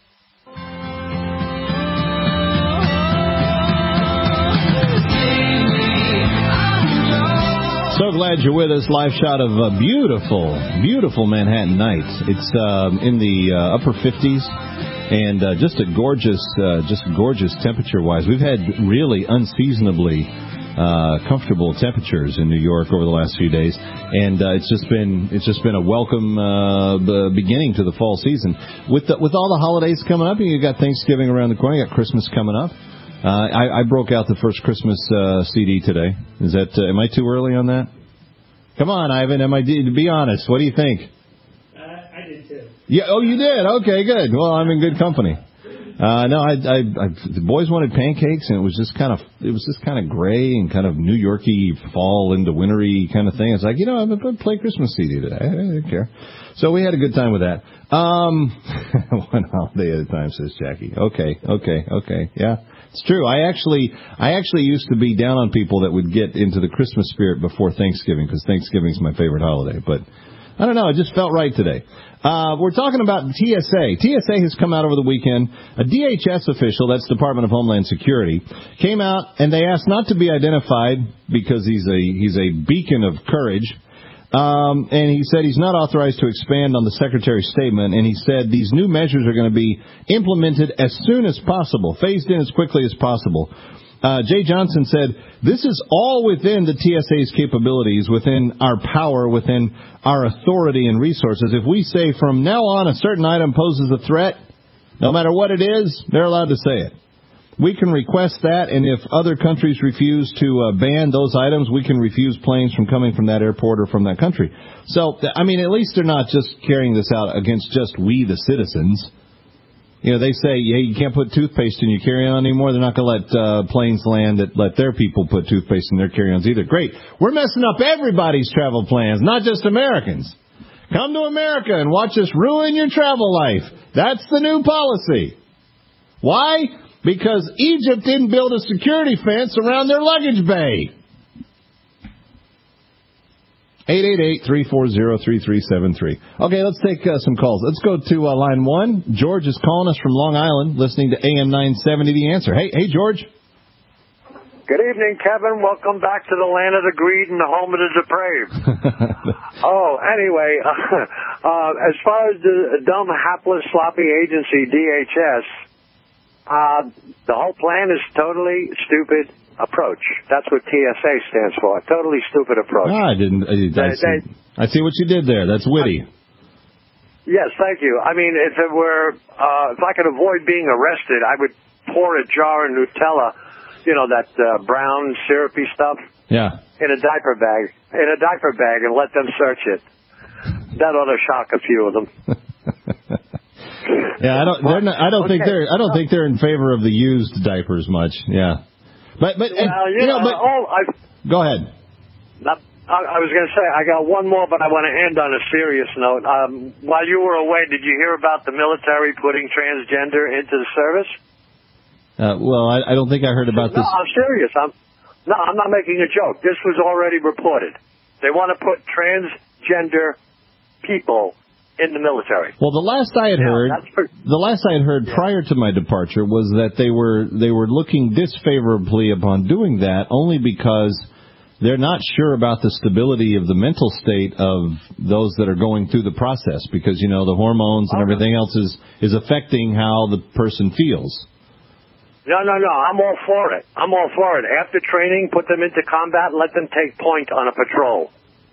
So glad you're with us. Live shot of a beautiful, beautiful Manhattan night. It's um, in the uh, upper fifties, and uh, just a gorgeous, uh, just gorgeous temperature-wise. We've had really unseasonably Uh, comfortable temperatures in New York over the last few days, and uh, it's just been it's just been a welcome uh, b- beginning to the fall season. With the, with all the holidays coming up, you got Thanksgiving around the corner, you got Christmas coming up. Uh, I, I broke out the first Christmas uh, C D today. Is that uh, am I too early on that? Come on, Ivan. Am I? Be honest. What do you think? Uh, I did too. Yeah. Oh, you did. Okay, good. Well, I'm in good company. Uh, no, I, I, I, the boys wanted pancakes, and it was just kind of, it was just kind of gray and kind of New Yorky fall into wintry kind of thing. It's like, you know, I'm going to play Christmas C D today. I, I didn't care. So we had a good time with that. Um, one holiday at a time, says Jackie. Okay, okay, okay. Yeah, it's true. I actually, I actually used to be down on people that would get into the Christmas spirit before Thanksgiving, because Thanksgiving's my favorite holiday. But I don't know. It just felt right today. Uh, we're talking about T S A. T S A has come out over the weekend. A D H S official, that's Department of Homeland Security, came out and they asked not to be identified because he's a he's a beacon of courage. Um, and he said he's not authorized to expand on the Secretary's statement. And he said these new measures are going to be implemented as soon as possible, phased in as quickly as possible. Uh, Jay Johnson said, this is all within the T S A's capabilities, within our power, within our authority and resources. If we say from now on a certain item poses a threat, no matter what it is, they're allowed to say it. We can request that, and if other countries refuse to uh, ban those items, we can refuse planes from coming from that airport or from that country. So, I mean, at least they're not just carrying this out against just we, the citizens. You know, they say, hey, you can't put toothpaste in your carry-on anymore. They're not going to let uh, planes land that let their people put toothpaste in their carry-ons either. Great. We're messing up everybody's travel plans, not just Americans. Come to America and watch us ruin your travel life. That's the new policy. Why? Because Egypt didn't build a security fence around their luggage bay. eight eight eight, three four zero, three three seven three. Okay, let's take uh, some calls. Let's go to uh, line one. George is calling us from Long Island, listening to A M nine seventy, The Answer. Hey, hey, George. Good evening, Kevin. Welcome back to the land of the greed and the home of the depraved. oh, anyway, uh, uh, as far as the dumb, hapless, sloppy agency, D H S, uh, the whole plan is totally stupid. Approach. That's what T S A stands for. Totally stupid approach. Ah, I didn't. I, I, see, they, I see what you did there. That's witty. Yes, thank you. I mean, if it were, uh, if I could avoid being arrested, I would pour a jar of Nutella, you know, that uh, brown syrupy stuff. Yeah. In a diaper bag, in a diaper bag, and let them search it. That ought to shock a few of them. yeah, I don't. They're not, I don't okay. think they're. I don't think they're in favor of the used diapers much. Yeah. But, but, well, you, you know, know, but, all, I, go ahead. I, I was going to say, I got one more, but I want to end on a serious note. Um, while you were away, did you hear about the military putting transgender into the service? Uh, well, I, I don't think I heard about no, this. No, I'm serious. I'm, no, I'm not making a joke. This was already reported. They want to put transgender people in the military. Well, the last I had yeah, heard, for, the last I had heard yeah. prior to my departure was that they were they were looking disfavorably upon doing that only because they're not sure about the stability of the mental state of those that are going through the process, because you know the hormones and everything else is is affecting how the person feels. No, no, no. I'm all for it. I'm all for it. After training, put them into combat, let them take point on a patrol.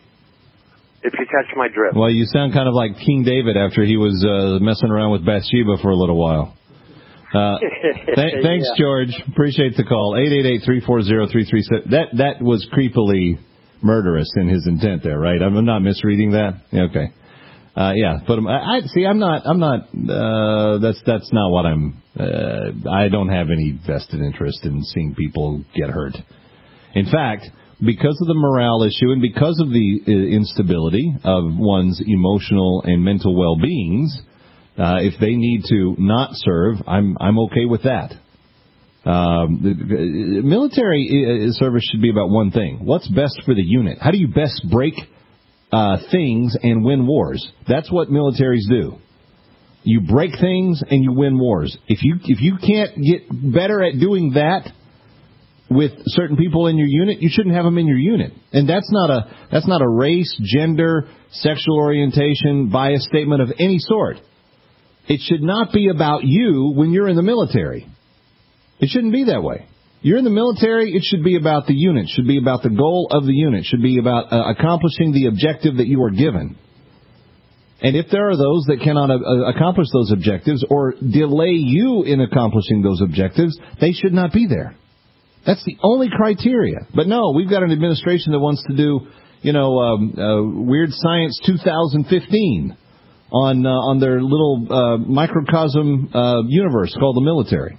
If you catch my drift. Well, you sound kind of like King David after he was uh, messing around with Bathsheba for a little while. Uh, th- thanks, yeah. George. Appreciate the call. eight eight eight, three four zero, three three seven. That that was creepily murderous in his intent there, right? I'm not misreading that. Okay. Uh, yeah, but I, I see. I'm not. I'm not. Uh, that's that's not what I'm. Uh, I don't have any vested interest in seeing people get hurt. In fact, because of the morale issue and because of the uh, instability of one's emotional and mental well-beings, uh, if they need to not serve, I'm I'm okay with that. Um, the, the military service should be about one thing: what's best for the unit. How do you best break uh, things and win wars? That's what militaries do. You break things and you win wars. If you if you can't get better at doing that with certain people in your unit, you shouldn't have them in your unit. And that's not a that's not a race, gender, sexual orientation, bias statement of any sort. It should not be about you when you're in the military. It shouldn't be that way. You're in the military, it should be about the unit, should be about the goal of the unit, should be about uh, accomplishing the objective that you are given. And if there are those that cannot uh, accomplish those objectives or delay you in accomplishing those objectives, they should not be there. That's the only criteria. But no, we've got an administration that wants to do, you know, um, uh, Weird Science two thousand fifteen. on uh, on their little uh, microcosm uh, universe called the military.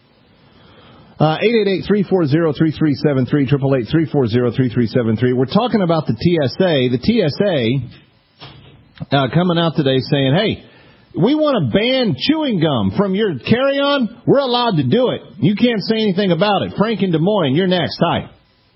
Uh, eight eight eight, three four zero, three three seven three, eight eight eight, three four zero, three three seven three. We're talking about the T S A. The T S A uh, coming out today saying, hey, we want to ban chewing gum from your carry-on. We're allowed to do it. You can't say anything about it. Frank in Des Moines, you're next. Hi.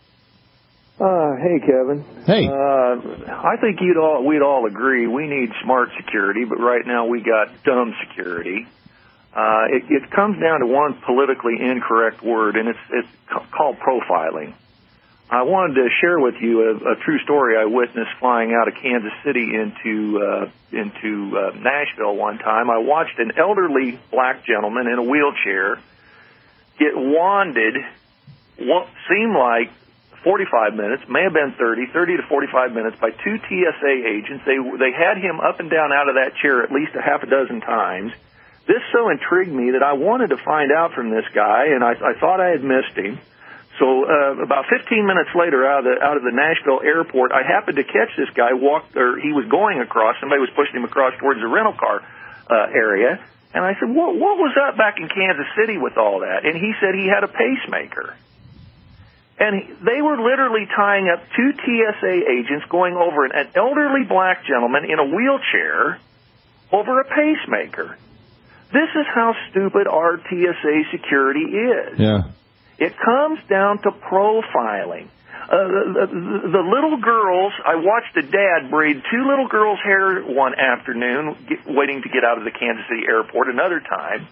Uh, hey, Kevin. Hey. Uh, I think you'd all, we'd all agree we need smart security, but right now we got dumb security. Uh, it, it comes down to one politically incorrect word, and it's, it's called profiling. I wanted to share with you a, a true story I witnessed flying out of Kansas City into uh, into uh, Nashville one time. I watched an elderly black gentleman in a wheelchair get wanded, what seemed like forty-five minutes, may have been thirty, thirty to forty-five minutes, by two T S A agents. They they had him up and down out of that chair at least a half a dozen times. This so intrigued me that I wanted to find out from this guy, and I, I thought I had missed him. So uh, about fifteen minutes later, out of the out of the Nashville airport, I happened to catch this guy walk, or he was going across. Somebody was pushing him across towards the rental car uh, area, and I said, "What what was up back in Kansas City with all that?" And he said he had a pacemaker, and he, they were literally tying up two T S A agents going over an, an elderly black gentleman in a wheelchair over a pacemaker. This is how stupid our T S A security is. Yeah. It comes down to profiling. Uh, the, the, the little girls, I watched a dad braid two little girls' hair one afternoon, get, waiting to get out of the Kansas City airport another time.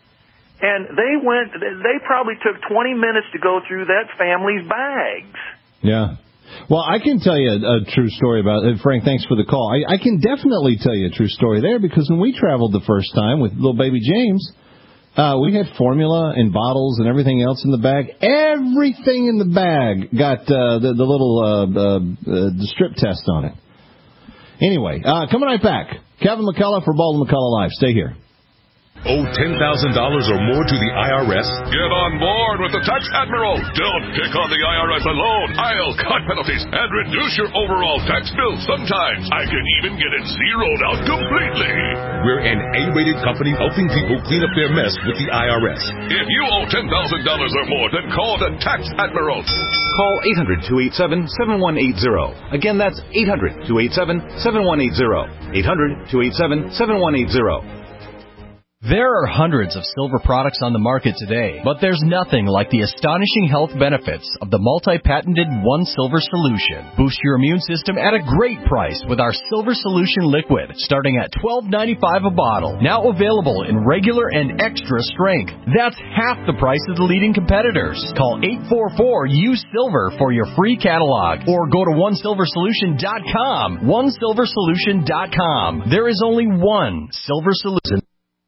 And they went, they probably took twenty minutes to go through that family's bags. Yeah. Well, I can tell you a, a true story about it. Frank, thanks for the call. I, I can definitely tell you a true story there, because when we traveled the first time with little baby James, Uh, we had formula and bottles and everything else in the bag. Everything in the bag got uh, the, the little uh, uh, uh, the strip test on it. Anyway, uh, coming right back. Kevin McCullough for Baldwin McCullough Live. Stay here. Owe ten thousand dollars or more to the I R S? Get on board with the Tax Admiral. Don't pick on the I R S alone. I'll cut penalties and reduce your overall tax bill. Sometimes I can even get it zeroed out completely. We're an A-rated company helping people clean up their mess with the I R S. If you owe ten thousand dollars or more, then call the Tax Admiral. Call eight hundred, two eight seven, seven one eight zero. Again, that's eight hundred, two eight seven, seven one eight zero. eight hundred, two eight seven, seven one eight zero. There are hundreds of silver products on the market today, but there's nothing like the astonishing health benefits of the multi-patented One Silver Solution. Boost your immune system at a great price with our Silver Solution Liquid, starting at twelve ninety-five a bottle. Now available in regular and extra strength. That's half the price of the leading competitors. Call eight four four, U S I L V E R for your free catalog, or go to one silver solution dot com. one silver solution dot com. There is only one Silver Solution.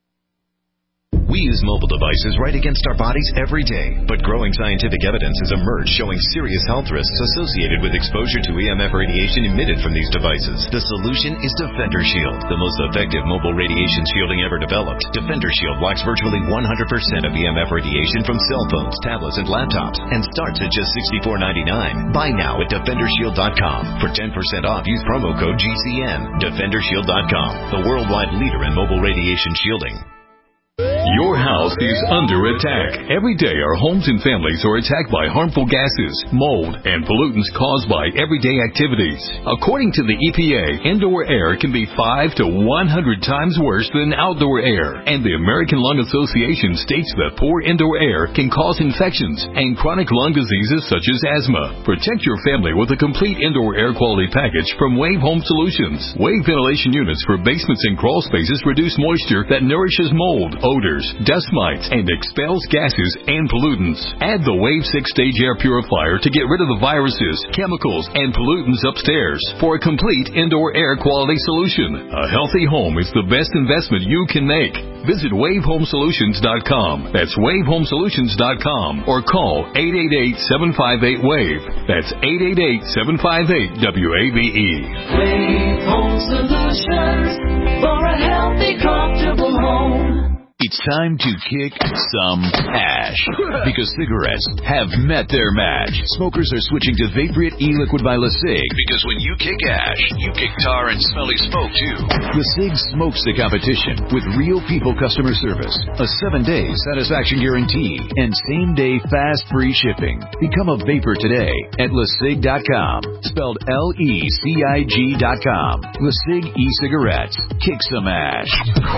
We use mobile devices right against our bodies every day, but growing scientific evidence has emerged showing serious health risks associated with exposure to E M F radiation emitted from these devices. The solution is Defender Shield, the most effective mobile radiation shielding ever developed. Defender Shield blocks virtually one hundred percent of E M F radiation from cell phones, tablets, and laptops, and starts at just sixty-four ninety-nine. Buy now at defender shield dot com. For ten percent off, use promo code G C N. defender shield dot com, the worldwide leader in mobile radiation shielding. Your house is under attack. Every day our homes and families are attacked by harmful gases, mold, and pollutants caused by everyday activities. According to the E P A, indoor air can be five to one hundred times worse than outdoor air. And the American Lung Association states that poor indoor air can cause infections and chronic lung diseases such as asthma. Protect your family with a complete indoor air quality package from Wave Home Solutions. Wave ventilation units for basements and crawl spaces reduce moisture that nourishes mold, odors, dust mites, and expels gases and pollutants. Add the Wave six-stage air purifier to get rid of the viruses, chemicals, and pollutants upstairs for a complete indoor air quality solution. A healthy home is the best investment you can make. Visit wave home solutions dot com. That's wave home solutions dot com, or call eight eight eight, seven five eight, WAVE. That's eight eight eight, seven five eight, W A V E. Wave Home Solutions for a healthy, comfortable home. It's time to kick some ash, because cigarettes have met their match. Smokers are switching to Vaporite e-liquid by LeSig, because when you kick ash, you kick tar and smelly smoke too. LeSig smokes the competition with real people customer service, a seven-day satisfaction guarantee, and same-day fast free shipping. Become a vapor today at LeSig dot com, spelled L E C I G dot com. LeSig e-cigarettes. Kick some ash.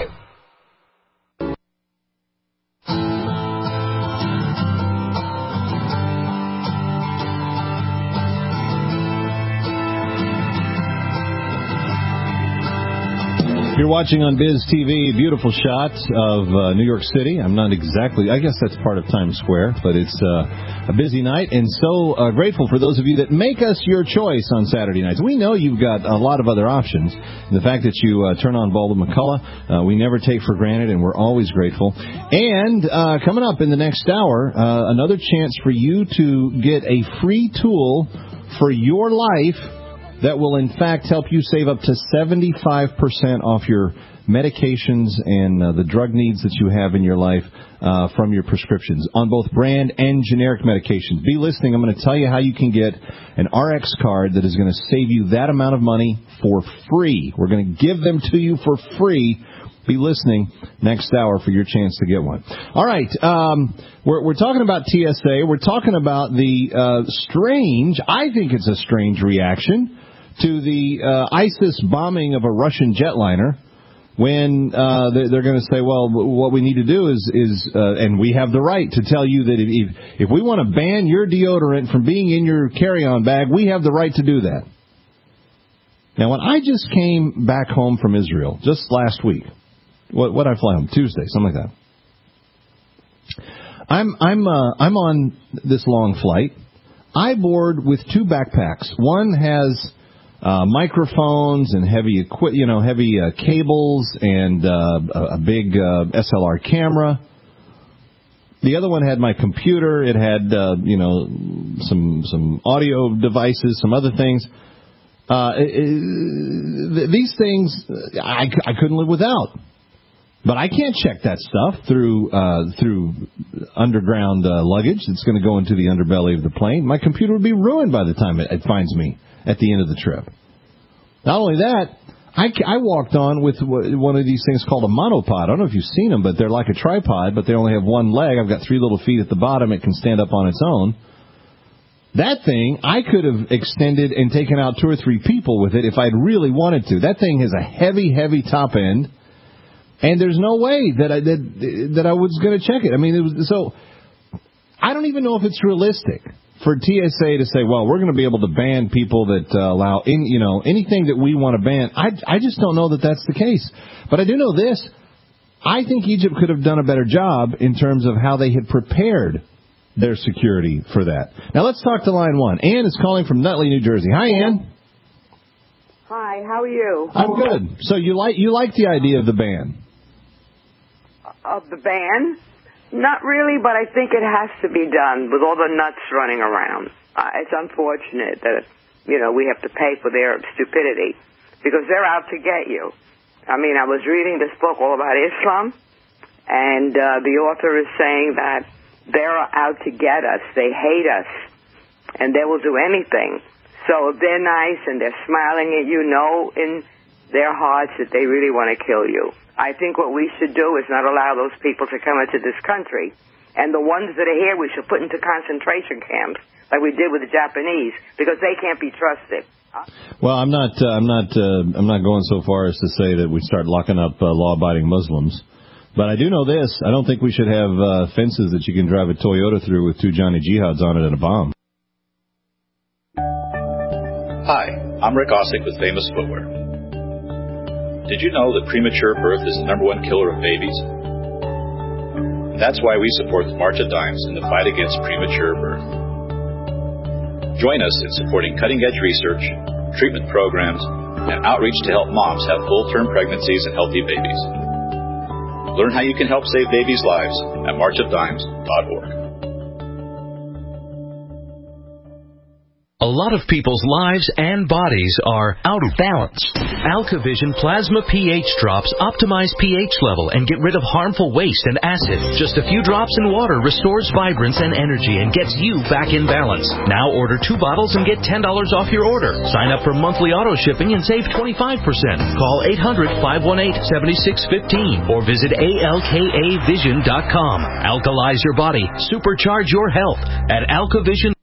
You're watching on Biz T V, beautiful shots of uh, New York City. I'm not exactly, I guess that's part of Times Square, but it's uh, a busy night, and so uh, grateful for those of you that make us your choice on Saturday nights. We know you've got a lot of other options. The fact that you uh, turn on Baldwin McCullough, uh, we never take for granted, and we're always grateful. And uh, coming up in the next hour, uh, another chance for you to get a free tool for your life that will, in fact, help you save up to seventy-five percent off your medications and uh, the drug needs that you have in your life uh, from your prescriptions on both brand and generic medications. Be listening. I'm going to tell you how you can get an R X card that is going to save you that amount of money for free. We're going to give them to you for free. Be listening next hour for your chance to get one. All right, um, we're, we're talking about T S A. We're talking about the uh, strange, I think it's a strange reaction to the uh, ISIS bombing of a Russian jetliner, when uh, they're going to say, well, what we need to do is, is uh, and we have the right to tell you that if, if we want to ban your deodorant from being in your carry-on bag, we have the right to do that. Now, when I just came back home from Israel, just last week, what what I fly home? Tuesday, something like that. I'm I'm uh, I'm on this long flight. I board with two backpacks. One has Uh, microphones and heavy, equi- you know, heavy uh, cables and uh, a big uh, S L R camera. The other one had my computer. It had, uh, you know, some some audio devices, some other things. Uh, it, it, these things I, I couldn't live without. But I can't check that stuff through uh, through underground uh, luggage that's going to go into the underbelly of the plane. My computer would be ruined by the time it, it finds me at the end of the trip. Not only that, I, I walked on with one of these things called a monopod. I don't know if you've seen them, but they're like a tripod, but they only have one leg. I've got three little feet at the bottom. It can stand up on its own. That thing, I could have extended and taken out two or three people with it if I'd really wanted to. That thing has a heavy, heavy top end, and there's no way that I that, that I was going to check it. I mean, it was so. I don't even know if it's realistic for T S A to say, well, we're going to be able to ban people that uh, allow, in, you know, anything that we want to ban. I, I just don't know that that's the case. But I do know this. I think Egypt could have done a better job in terms of how they had prepared their security for that. Now, let's talk to line one. Ann is calling from Nutley, New Jersey. Hi, Ann. Hi, how are you? I'm good. So you like you like the idea of the ban? Of the ban? Not really, but I think it has to be done with all the nuts running around. Uh, it's unfortunate that, you know, we have to pay for their stupidity because they're out to get you. I mean, I was reading this book all about Islam, and uh, the author is saying that they're out to get us. They hate us, and they will do anything. So if they're nice and they're smiling at you, know in their hearts that they really want to kill you. I think what we should do is not allow those people to come into this country. And the ones that are here, we should put into concentration camps, like we did with the Japanese, because they can't be trusted. Well, I'm not. Uh, I'm not. Uh, I'm not going so far as to say that we start locking up uh, law-abiding Muslims. But I do know this: I don't think we should have uh, fences that you can drive a Toyota through with two Johnny Jihads on it and a bomb. Hi, I'm Rick Ossick with Famous Footwear. Did you know that premature birth is the number one killer of babies? That's why we support the March of Dimes in the fight against premature birth. Join us in supporting cutting-edge research, treatment programs, and outreach to help moms have full-term pregnancies and healthy babies. Learn how you can help save babies' lives at march of dimes dot org. A lot of people's lives and bodies are out of balance. AlkaVision Plasma pH drops optimize pH level and get rid of harmful waste and acid. Just a few drops in water restores vibrance and energy and gets you back in balance. Now order two bottles and get ten dollars off your order. Sign up for monthly auto shipping and save twenty-five percent. Call eight hundred, five one eight, seven six one five or visit A L K A vision dot com. Alkalize your body. Supercharge your health at AlkaVision.